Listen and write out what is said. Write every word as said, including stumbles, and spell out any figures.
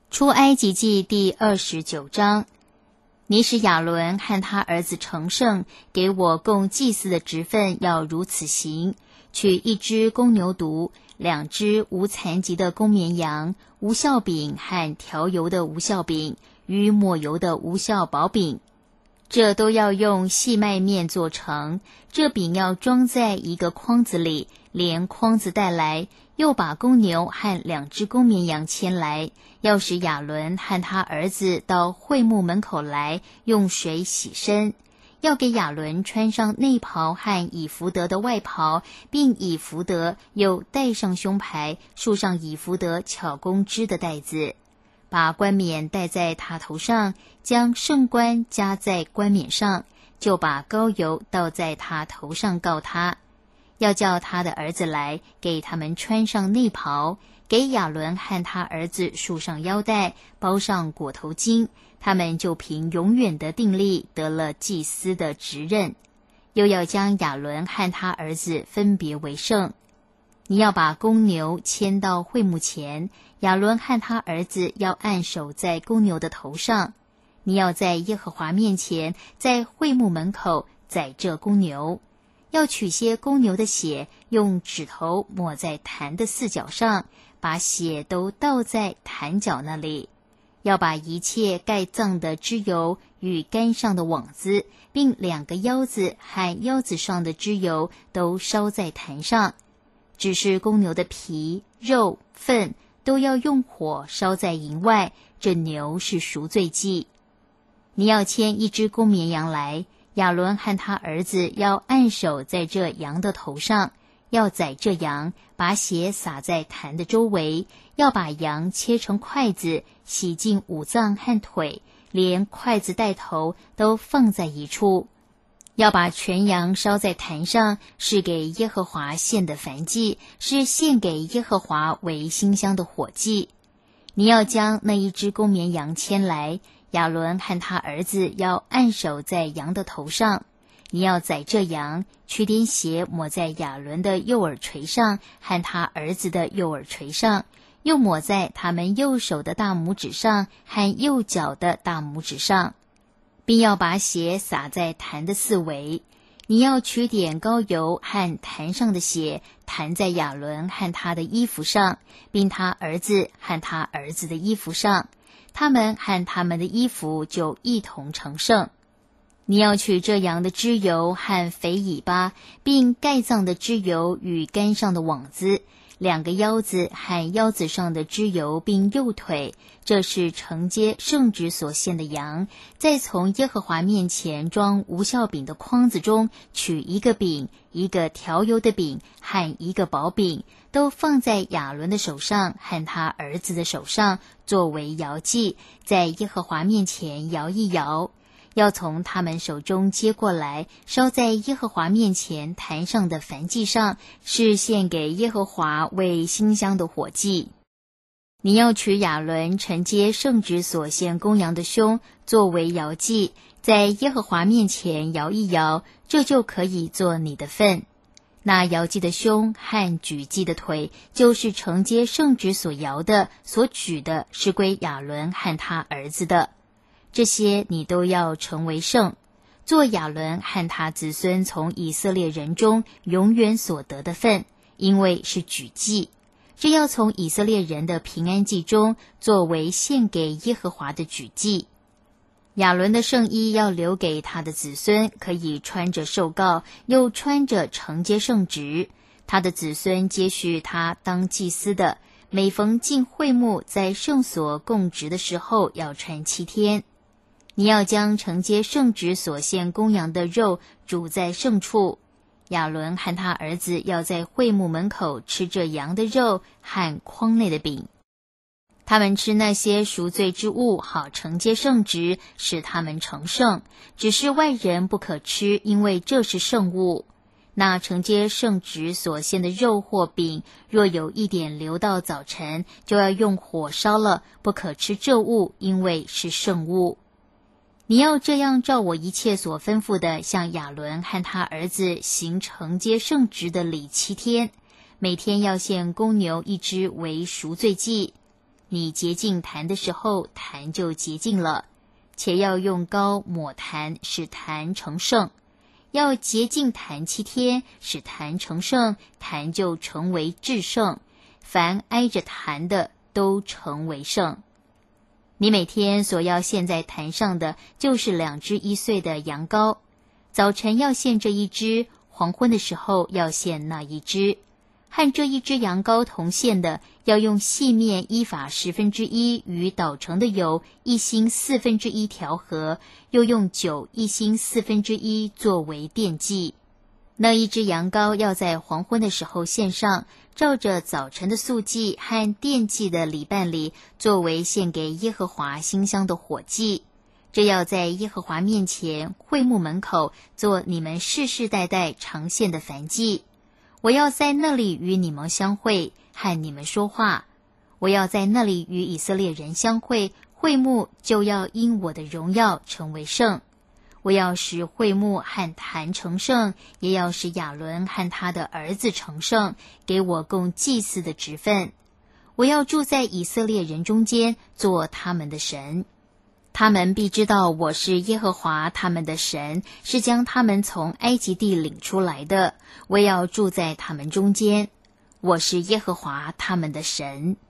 出埃及记第二十九章，你使亚伦和他儿子成圣，给我供祭司的职分要如此行：取一只公牛犊，两只无残疾的公绵羊，无酵饼和调油的无酵饼，与抹油的无酵薄饼。这都要用细麦面做成，这饼要装在一个筐子里，连筐子带来，又把公牛和两只公绵羊牵来，要使亚伦和他儿子到会幕门口来，用水洗身。要给亚伦穿上内袍和以弗得的外袍，并以弗得又戴上胸牌，束上以弗得巧工织的带子，把冠冕戴在他头上，将圣冠加在冠冕上，就把膏油倒在他头上告他。要叫他的儿子来，给他们穿上内袍，给亚伦和他儿子束上腰带，包上裹头巾，他们就凭永远的定力得了祭司的职任。又要将亚伦和他儿子分别为圣。你要把公牛牵到会幕前，亚伦和他儿子要按手在公牛的头上。你要在耶和华面前，在会幕门口宰这公牛。要取些公牛的血，用指头抹在坛的四角上，把血都倒在坛角那里。要把一切盖脏的脂油与杆上的网子，并两个腰子和腰子上的脂油都烧在坛上。只是公牛的皮、肉、粪都要用火烧在营外，这牛是赎罪祭。你要牵一只公绵羊来，亚伦和他儿子要按手在这羊的头上，要宰这羊，把血洒在坛的周围，要把羊切成筷子，洗净五脏和腿，连筷子带头都放在一处。要把全羊烧在坛上，是给耶和华献的燔祭，是献给耶和华为馨香的火祭。你要将那一只公绵羊牵来，亚伦和他儿子要按手在羊的头上。你要宰这羊，取点血抹在亚伦的右耳垂上和他儿子的右耳垂上，又抹在他们右手的大拇指上和右脚的大拇指上，并要把血洒在坛的四围。你要取点膏油和坛上的血，弹在亚伦和他的衣服上，并他儿子和他儿子的衣服上，他们和他们的衣服就一同成圣。你要取这羊的脂油和肥尾巴，并盖脏的脂油与杆上的网子，两个腰子和腰子上的脂油，并右腿，这是承接圣旨所献的羊。再从耶和华面前装无酵饼的筐子中取一个饼，一个调油的饼和一个薄饼，都放在亚伦的手上和他儿子的手上，作为摇祭，在耶和华面前摇一摇。要从他们手中接过来，烧在耶和华面前坛上的燔祭上，是献给耶和华为馨香的火祭。你要取亚伦承接圣旨所献公羊的胸，作为摇祭，在耶和华面前摇一摇，这就可以做你的份。那摇祭的胸和举祭的腿，就是承接圣旨所摇的，所举的是归亚伦和他儿子的。这些你都要成为圣，做亚伦和他子孙从以色列人中永远所得的份，因为是举祭。这要从以色列人的平安祭中作为献给耶和华的举祭。亚伦的圣衣要留给他的子孙，可以穿着受膏，又穿着承接圣职。他的子孙接续他当祭司的，每逢进会幕在圣所供职的时候，要穿七天。你要将承接圣职所献公羊的肉煮在圣处，亚伦和他儿子要在会幕门口吃这羊的肉和筐内的饼。他们吃那些赎罪之物，好承接圣职，使他们成圣。只是外人不可吃，因为这是圣物。那承接圣职所献的肉或饼，若有一点留到早晨，就要用火烧了，不可吃这物，因为是圣物。你要这样照我一切所吩咐的，向亚伦和他儿子行承接圣职的礼七天，每天要献公牛一只为赎罪祭。 你洁净坛的时候，坛就洁净了。且要用膏抹坛，使坛成圣。要洁净坛七天，使坛成圣，坛就成为至圣。凡挨着坛的，都成为圣。你每天所要献在坛上的，就是两只一岁的羊羔。早晨要献这一只，黄昏的时候要献那一只。和这一只羊羔同献的，要用细面依法十分之一与捣成的油一星四分之一调和，又用酒一星四分之一作为奠祭。那一只羊羔要在黄昏的时候献上，照着早晨的素祭和奠祭的礼办里，作为献给耶和华馨香的火祭。这要在耶和华面前会幕门口做你们世世代代常献的燔祭。我要在那里与你们相会，和你们说话。我要在那里与以色列人相会，会幕就要因我的荣耀成为圣。我要使会幕和坛成圣，也要使亚伦和他的儿子成圣，给我供祭司的职分。我要住在以色列人中间，做他们的神。他们必知道我是耶和华他们的神，是将他们从埃及地领出来的。我要住在他们中间，我是耶和华他们的神。